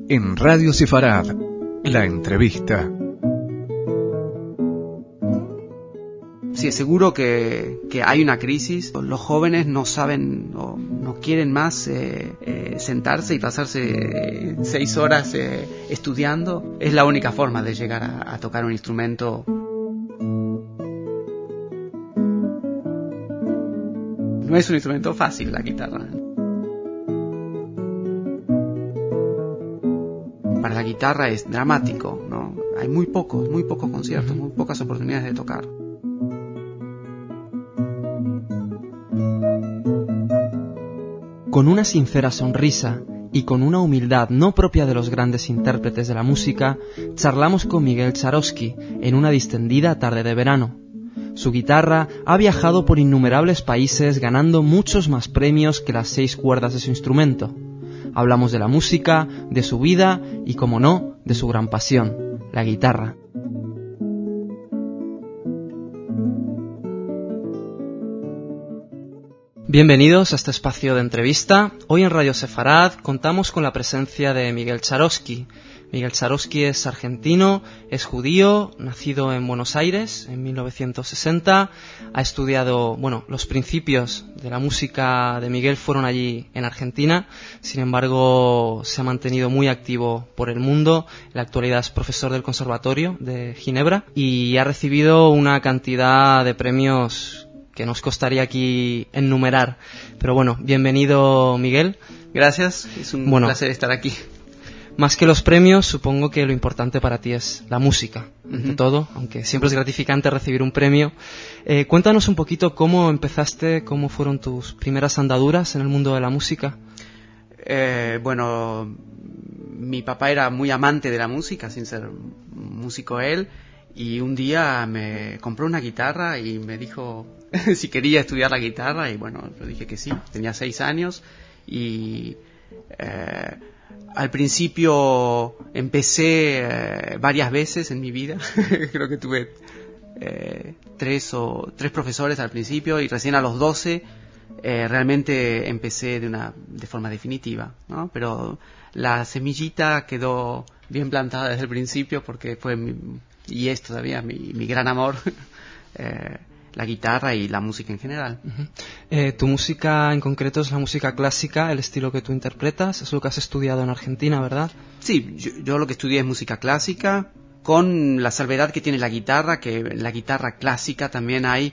En Radio Sefarad, la entrevista. Sí, es seguro que hay una crisis. Los jóvenes no saben o no quieren más sentarse y pasarse 6 horas estudiando. Es la única forma de llegar a tocar un instrumento. No es un instrumento fácil la guitarra. Para la guitarra es dramático, ¿no? Hay muy pocos conciertos, muy pocas oportunidades de tocar. Con una sincera sonrisa y con una humildad no propia de los grandes intérpretes de la música, charlamos con Miguel Charosky en una distendida tarde de verano. Su guitarra ha viajado por innumerables países ganando muchos más premios que las 6 cuerdas de su instrumento. Hablamos de la música, de su vida y, como no, de su gran pasión, la guitarra. Bienvenidos a este espacio de entrevista. Hoy en Radio Sefarad contamos con la presencia de Miguel Charosky. Miguel Charosky es argentino, es judío, nacido en Buenos Aires en 1960. Ha estudiado, los principios de la música de Miguel fueron allí en Argentina. Sin embargo, se ha mantenido muy activo por el mundo. En la actualidad es profesor del Conservatorio de Ginebra y ha recibido una cantidad de premios que nos costaría aquí enumerar. Pero bueno, bienvenido, Miguel. Gracias, es un placer estar aquí. Más que los premios, supongo que lo importante para ti es la música, ante todo, aunque siempre es gratificante recibir un premio. Cuéntanos un poquito cómo empezaste, cómo fueron tus primeras andaduras en el mundo de la música. Mi papá era muy amante de la música, sin ser músico él, y un día me compró una guitarra y me dijo si quería estudiar la guitarra, y bueno, yo dije que sí. Tenía 6 años y al principio empecé varias veces en mi vida. Creo que tuve 3 profesores al principio, y recién a los 12 realmente empecé de forma definitiva, ¿no? Pero la semillita quedó bien plantada desde el principio, porque fue y es todavía mi gran amor, la guitarra y la música en general. Tu música en concreto es la música clásica, el estilo que tú interpretas, es lo que has estudiado en Argentina, ¿verdad? Sí, yo lo que estudié es música clásica, con la salvedad que tiene la guitarra, que en la guitarra clásica también hay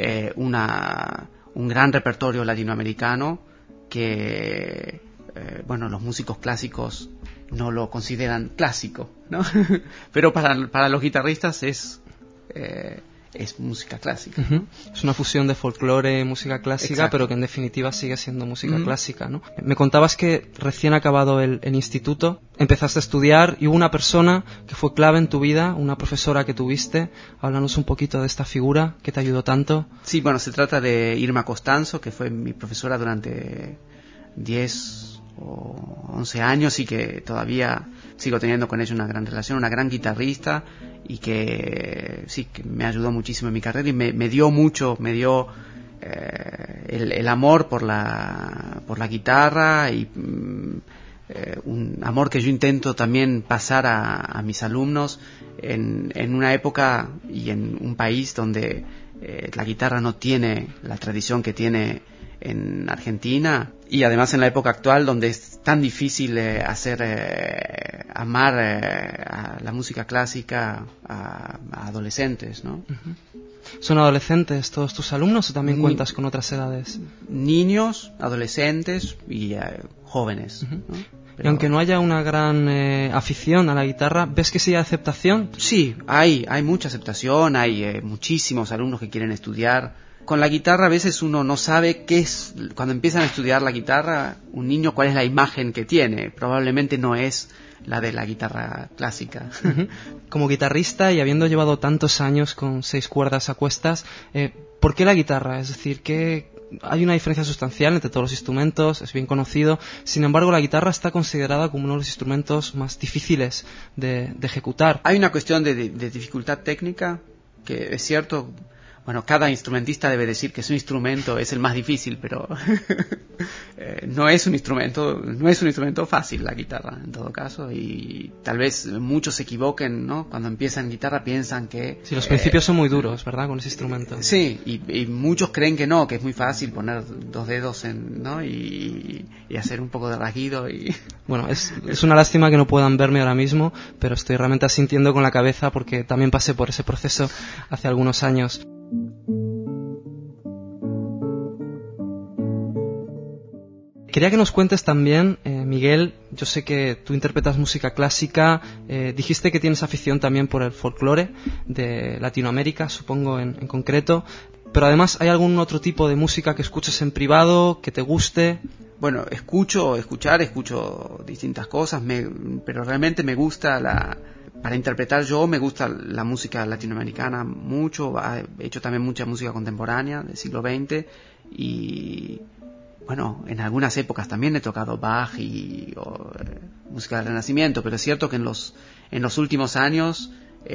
un gran repertorio latinoamericano que, los músicos clásicos no lo consideran clásico, ¿no? Pero para los guitarristas es música clásica, ¿no? Es una fusión de folclore y música clásica. Exacto. Pero que en definitiva sigue siendo música clásica, ¿no? Me contabas que recién acabado el instituto empezaste a estudiar y hubo una persona que fue clave en tu vida, una profesora que tuviste. Háblanos un poquito de esta figura que te ayudó tanto. Sí, se trata de Irma Costanzo, que fue mi profesora durante 10 o 11 años y que todavía sigo teniendo con ella una gran relación, una gran guitarrista, y que me ayudó muchísimo en mi carrera y me dio el amor por la guitarra, y un amor que yo intento también pasar a mis alumnos en una época y en un país donde la guitarra no tiene la tradición que tiene en Argentina, y además en la época actual donde es tan difícil hacer amar a la música clásica a adolescentes, ¿no? ¿Son adolescentes todos tus alumnos o también cuentas con otras edades? Niños, adolescentes y jóvenes, ¿no? Y aunque no haya una gran afición a la guitarra, ¿ves que sí hay aceptación? Sí, hay mucha aceptación, hay muchísimos alumnos que quieren estudiar. Con la guitarra a veces uno no sabe qué es, cuando empiezan a estudiar la guitarra, un niño, cuál es la imagen que tiene. Probablemente no es la de la guitarra clásica. Como guitarrista y habiendo llevado tantos años con 6 cuerdas a cuestas, ¿por qué la guitarra? Es decir, que hay una diferencia sustancial entre todos los instrumentos, es bien conocido. Sin embargo, la guitarra está considerada como uno de los instrumentos más difíciles de ejecutar. Hay una cuestión de dificultad técnica, que es cierto. bueno, cada instrumentista debe decir que su instrumento es el más difícil, pero no es un instrumento fácil la guitarra, en todo caso, y tal vez muchos se equivoquen, ¿no? Cuando empiezan guitarra piensan que... Sí, los principios son muy duros, ¿verdad? Con ese instrumento. Sí, y muchos creen que no, que es muy fácil poner 2 dedos ¿no? y hacer un poco de rasguido y... Bueno, es una lástima que no puedan verme ahora mismo, pero estoy realmente asintiendo con la cabeza porque también pasé por ese proceso hace algunos años. Quería que nos cuentes también, Miguel, yo sé que tú interpretas música clásica, dijiste que tienes afición también por el folclore de Latinoamérica, supongo en concreto, pero además, ¿hay algún otro tipo de música que escuches en privado, que te guste? Bueno, escucho distintas cosas, pero realmente me gusta para interpretar me gusta la música latinoamericana mucho, he hecho también mucha música contemporánea del siglo XX y... Bueno, en algunas épocas también he tocado Bach o música del Renacimiento, pero es cierto que en los últimos años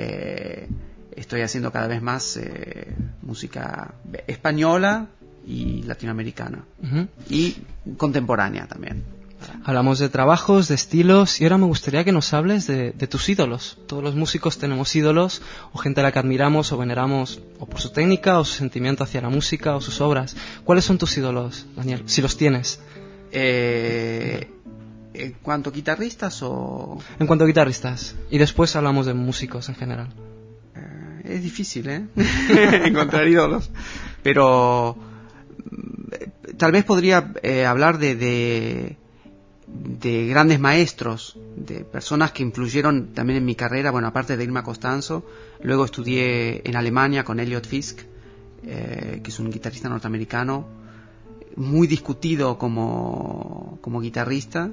estoy haciendo cada vez más música española y latinoamericana. Uh-huh. Y contemporánea también. Hablamos de trabajos, de estilos, y ahora me gustaría que nos hables de tus ídolos. Todos los músicos tenemos ídolos, o gente a la que admiramos o veneramos, o por su técnica, o su sentimiento hacia la música, o sus obras. ¿Cuáles son tus ídolos, Daniel, si los tienes? ¿En cuanto a guitarristas o...? En cuanto a guitarristas, y después hablamos de músicos en general. Es difícil, encontrar ídolos, pero tal vez podría hablar de grandes maestros, de personas que influyeron también en mi carrera. Bueno, aparte de Irma Costanzo, luego estudié en Alemania con Elliot Fisk, que es un guitarrista norteamericano, muy discutido como guitarrista,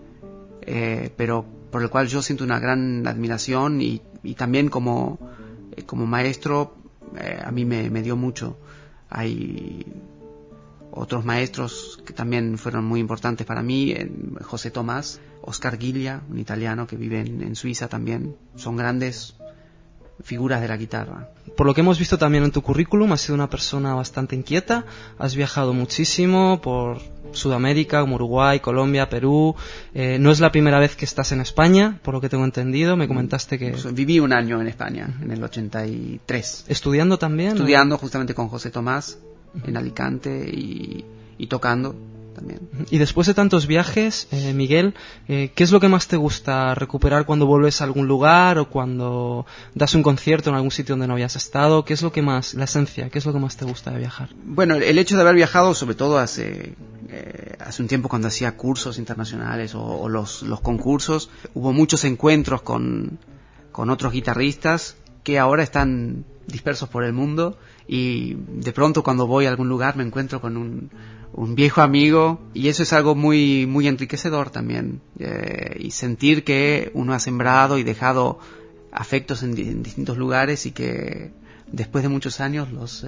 pero por el cual yo siento una gran admiración y también como maestro a mí me dio mucho. Hay otros maestros que también fueron muy importantes para mí, José Tomás, Oscar Ghiglia, un italiano que vive en Suiza también, son grandes figuras de la guitarra. Por lo que hemos visto también en tu currículum, has sido una persona bastante inquieta, has viajado muchísimo por Sudamérica, como Uruguay, Colombia, Perú. No es la primera vez que estás en España, por lo que tengo entendido, me comentaste que... Viví un año en España, en el 83. ¿Estudiando también? Estudiando justamente con José Tomás en Alicante y tocando también. Y después de tantos viajes, Miguel, ¿qué es lo que más te gusta recuperar cuando vuelves a algún lugar o cuando das un concierto en algún sitio donde no habías estado? ¿Qué es lo que más, la esencia, qué es lo que más te gusta de viajar? Bueno, el hecho de haber viajado, sobre todo hace un tiempo cuando hacía cursos internacionales o los concursos, hubo muchos encuentros con otros guitarristas que ahora están dispersos por el mundo, y de pronto cuando voy a algún lugar me encuentro con un viejo amigo, y eso es algo muy muy enriquecedor también, y sentir que uno ha sembrado y dejado afectos en distintos lugares y que después de muchos años los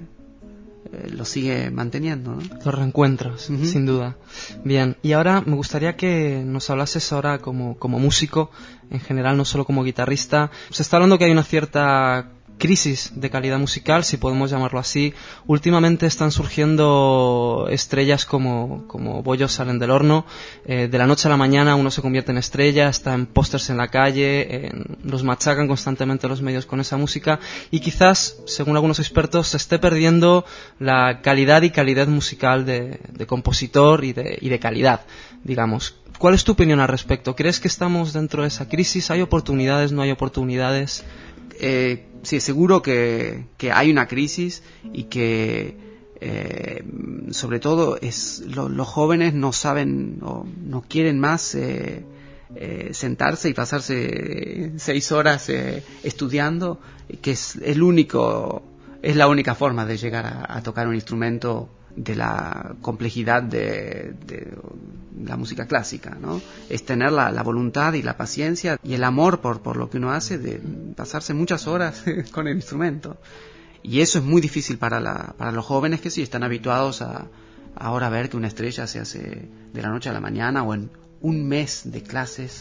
sigue manteniendo, ¿no? Los reencuentros, uh-huh. Sin duda. Bien, y ahora me gustaría que nos hablases ahora como músico, en general, no solo como guitarrista. Se está hablando que hay una cierta crisis de calidad musical, si podemos llamarlo así. Últimamente están surgiendo estrellas como bollos salen del horno. De la noche a la mañana uno se convierte en estrella, está en pósters en la calle, los machacan constantemente los medios con esa música, y quizás, según algunos expertos, se esté perdiendo la calidad y calidez musical de compositor y de calidad, digamos. ¿Cuál es tu opinión al respecto? ¿Crees que estamos dentro de esa crisis? ¿Hay oportunidades? ¿No hay oportunidades? Sí, seguro que hay una crisis, y que sobre todo los jóvenes no saben o no quieren más sentarse y pasarse 6 horas estudiando, que es la única forma de llegar a tocar un instrumento de la complejidad de la música clásica, ¿no? Es tener la voluntad y la paciencia y el amor por lo que uno hace, de pasarse muchas horas con el instrumento. Y eso es muy difícil para los jóvenes, que sí están habituados a ahora ver que una estrella se hace de la noche a la mañana, o en un mes de clases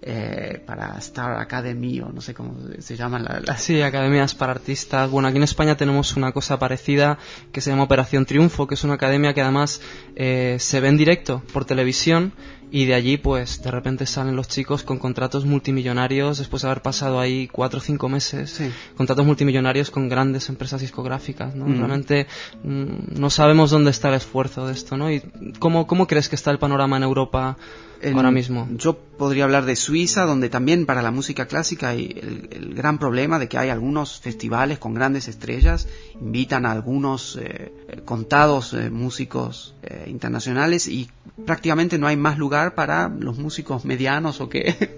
para Star Academy, o no sé cómo se llaman Sí, academias para artistas. Bueno, aquí en España tenemos una cosa parecida que se llama Operación Triunfo, que es una academia que además se ve en directo por televisión, y de allí pues de repente salen los chicos con contratos multimillonarios después de haber pasado ahí 4 o 5 meses, sí. Contratos multimillonarios con grandes empresas discográficas, ¿no? Realmente no sabemos dónde está el esfuerzo de esto, ¿no? ¿Y cómo crees que está el panorama en Europa ahora mismo? Yo podría hablar de Suiza, donde también para la música clásica hay el gran problema de que hay algunos festivales con grandes estrellas, invitan a algunos contados músicos internacionales, y prácticamente no hay más lugar para los músicos medianos o que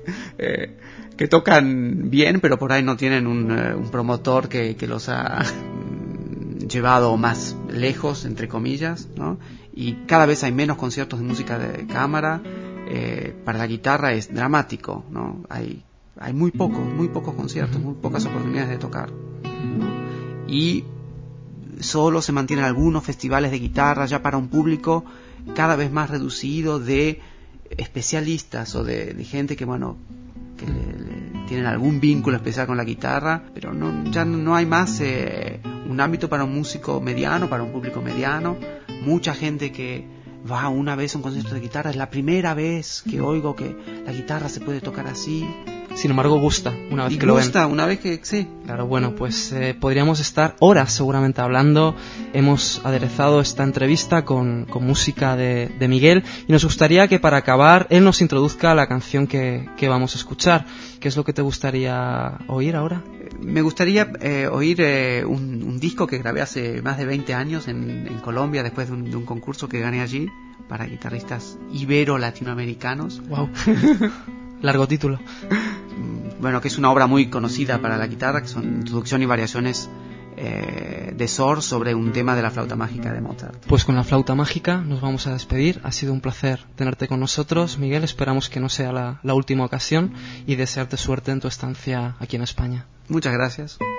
tocan bien, pero por ahí no tienen un promotor que los ha llevado más lejos, entre comillas, ¿no? Y cada vez hay menos conciertos de música de cámara. Para la guitarra es dramático, ¿no? Hay muy pocos conciertos, muy pocas oportunidades de tocar, ¿no? Y solo se mantienen algunos festivales de guitarra ya para un público cada vez más reducido de especialistas o de gente que, bueno, que tienen algún vínculo especial con la guitarra, pero ya no hay más un ámbito para un músico mediano, para un público mediano. Mucha gente que va una vez a un concierto de guitarra, es la primera vez que oigo que la guitarra se puede tocar así. Sin embargo, gusta una vez que lo ven. Gusta una vez que sí. Claro, bueno, pues podríamos estar horas seguramente hablando. Hemos aderezado esta entrevista con música de Miguel, y nos gustaría que para acabar él nos introduzca la canción que vamos a escuchar. ¿Qué es lo que te gustaría oír ahora? Me gustaría oír un disco que grabé hace más de 20 años en Colombia, después de un concurso que gané allí para guitarristas ibero-latinoamericanos. Wow. Largo título. Bueno, que es una obra muy conocida para la guitarra, que son introducción y variaciones de Sor sobre un tema de la flauta mágica de Mozart. Pues con la flauta mágica nos vamos a despedir. Ha sido un placer tenerte con nosotros, Miguel. Esperamos que no sea la última ocasión, y desearte suerte en tu estancia aquí en España. Muchas gracias.